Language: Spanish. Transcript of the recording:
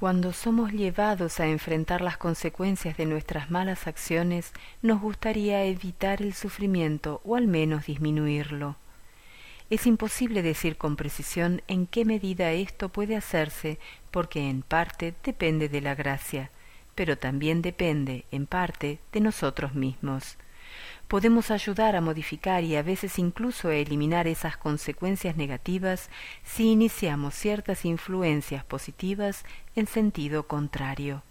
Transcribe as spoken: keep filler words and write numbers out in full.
Cuando somos llevados a enfrentar las consecuencias de nuestras malas acciones, nos gustaría evitar el sufrimiento o al menos disminuirlo. Es imposible decir con precisión en qué medida esto puede hacerse, porque en parte depende de la gracia, pero también depende, en parte, de nosotros mismos. Podemos ayudar a modificar y a veces incluso a eliminar esas consecuencias negativas si iniciamos ciertas influencias positivas en sentido contrario.